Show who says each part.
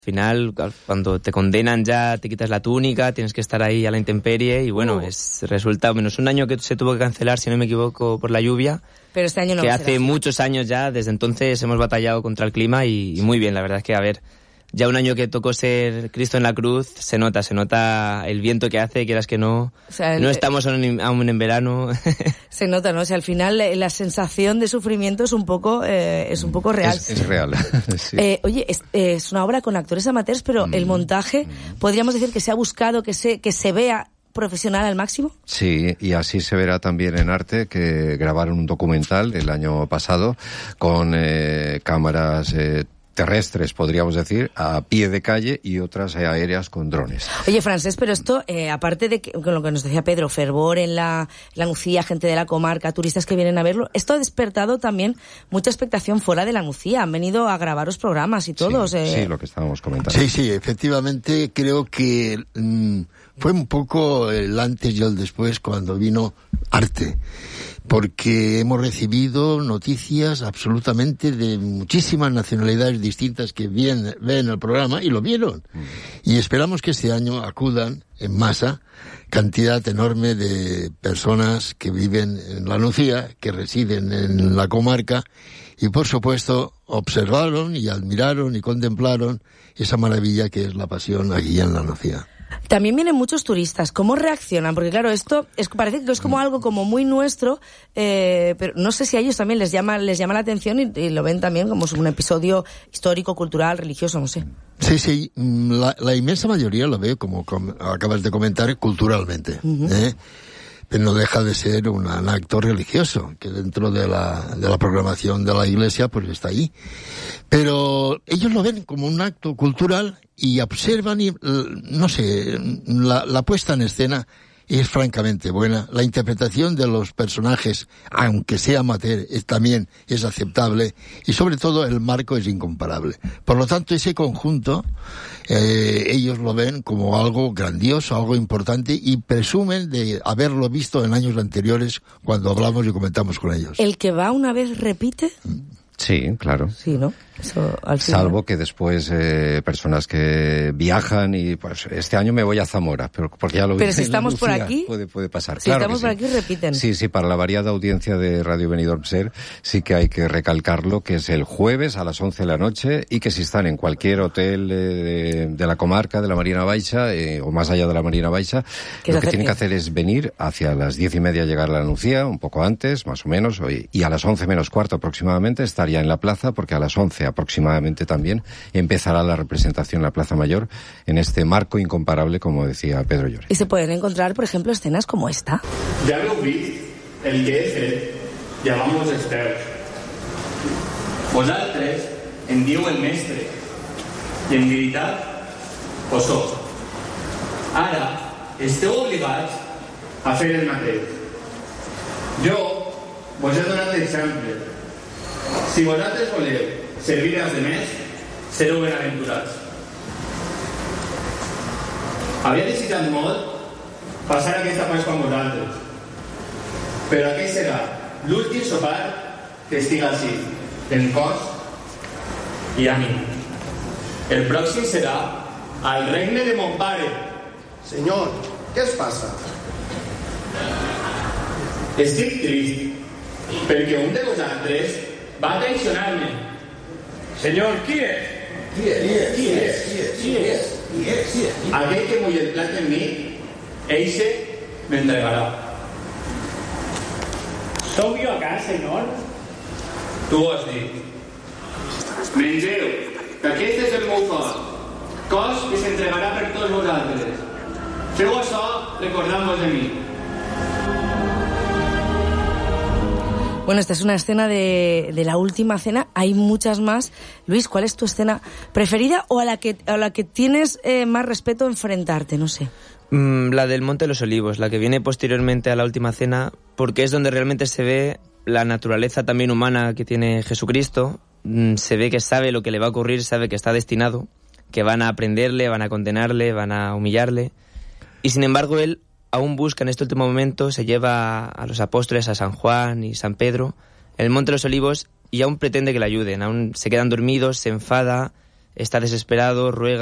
Speaker 1: Al final, cuando te condenan ya, te quitas la túnica, tienes que estar ahí a la intemperie y bueno, resulta menos un año que se tuvo que cancelar, si no me equivoco, por la lluvia.
Speaker 2: Pero este año no
Speaker 1: que
Speaker 2: va a ser
Speaker 1: hace
Speaker 2: así.
Speaker 1: Muchos años ya, desde entonces hemos batallado contra el clima y muy bien, la verdad es que, a ver, ya un año que tocó ser Cristo en la cruz, se nota el viento que hace, quieras que no,
Speaker 2: O sea,
Speaker 1: no estamos aún en verano.
Speaker 2: Se nota, ¿no? O sea, al final la sensación de sufrimiento es un poco real.
Speaker 3: Es real. Sí.
Speaker 2: Oye, es una obra con actores amateurs, pero el montaje, podríamos decir que se ha buscado que se vea profesional al máximo.
Speaker 3: Sí, y así se verá también en Arte, que grabaron un documental el año pasado con cámaras terrestres, podríamos decir, a pie de calle, y otras aéreas con drones.
Speaker 2: Oye, Francés, pero esto, aparte de con lo que nos decía Pedro, fervor en la Nucía, gente de la comarca, turistas que vienen a verlo, esto ha despertado también mucha expectación fuera de la Nucía. Han venido a grabaros programas y todos.
Speaker 3: Sí, lo que estábamos comentando.
Speaker 4: Sí, efectivamente, creo que fue un poco el antes y el después cuando vino Arte, porque hemos recibido noticias absolutamente de muchísimas nacionalidades distintas que ven el programa y lo vieron. Y esperamos que este año acudan en masa cantidad enorme de personas que viven en la Nucía, que residen en la comarca y, por supuesto, observaron y admiraron y contemplaron esa maravilla que es la Pasión aquí en la Nucía.
Speaker 2: También vienen muchos turistas. ¿Cómo reaccionan? Porque claro, esto parece que es como algo como muy nuestro, pero no sé si a ellos también les llama la atención y lo ven también como un episodio histórico, cultural, religioso, no sé.
Speaker 4: Sí, la inmensa mayoría lo ve, como acabas de comentar, culturalmente. Pero no deja de ser un acto religioso, que dentro de la programación de la Iglesia pues está ahí. Pero ellos lo ven como un acto cultural y observan y, no sé, la puesta en escena es francamente buena. La interpretación de los personajes, aunque sea amateur, también es aceptable, y sobre todo el marco es incomparable. Por lo tanto, ese conjunto, ellos lo ven como algo grandioso, algo importante, y presumen de haberlo visto en años anteriores cuando hablamos y comentamos con ellos.
Speaker 2: ¿El que va una vez repite?
Speaker 3: Sí, claro.
Speaker 2: Sí, ¿no? Eso, al final.
Speaker 3: Salvo que después personas que viajan y pues este año me voy a Zamora, pero porque ya lo vi.
Speaker 2: Pero si estamos por aquí,
Speaker 3: puede pasar.
Speaker 2: Si
Speaker 3: claro
Speaker 2: estamos por aquí, repiten.
Speaker 3: Sí, para la variada audiencia de Radio Benidorm Ser, sí que hay que recalcarlo, que es el jueves a las 11 de la noche, y que si están en cualquier hotel de la comarca, de la Marina Baixa, o más allá de la Marina Baixa, lo que tienen que hacer es venir hacia las 10:30, llegar a la Nucía, un poco antes, más o menos, y a las 11 menos cuarto aproximadamente estar ya en la plaza, porque a las 11 aproximadamente también empezará la representación en la Plaza Mayor, en este marco incomparable, como decía Pedro Lloret.
Speaker 2: Y se pueden encontrar, por ejemplo, escenas como esta.
Speaker 5: Ja l'heu vist, el que he fet, llamamos experts. Vosaltres em diu el mestre, i en veritat ho sóc. Ara esteu obligats a fer el mateix. Jo vos he donat l'exemple. Si vosaltres voleu servir als demés, sereu benaventurats. Havia desitjat molt passar aquesta Pasqua amb vosaltres, però aquest serà l'últim sopar que estic així, en cos i a mi. El pròxim serà al regne de mon pare.
Speaker 6: Senyor, què es passa?
Speaker 5: Estic trist, perquè un de vosaltres va traicionar-me. Senyor, qui és? Qui és? Aquell que mull el plat en mi, eixe m'entregarà.
Speaker 7: Sou jo acá, senyor?
Speaker 5: Tu ho has dit. Mengeu, que aquest és el meu cos que s'entregarà per tots vosaltres. Feu això recordant-vos de mi.
Speaker 2: Bueno, esta es una escena de la última cena. Hay muchas más. Luis, ¿cuál es tu escena preferida o a la que tienes más respeto enfrentarte? No sé.
Speaker 1: La del Monte de los Olivos, la que viene posteriormente a la última cena, porque es donde realmente se ve la naturaleza también humana que tiene Jesucristo. Se ve que sabe lo que le va a ocurrir, sabe que está destinado, que van a aprenderle, van a condenarle, van a humillarle. Y sin embargo, él aún busca en este último momento, se lleva a los apóstoles, a San Juan y San Pedro, en el Monte de los Olivos, y aún pretende que le ayuden. Aún se quedan dormidos, se enfada, está desesperado, ruega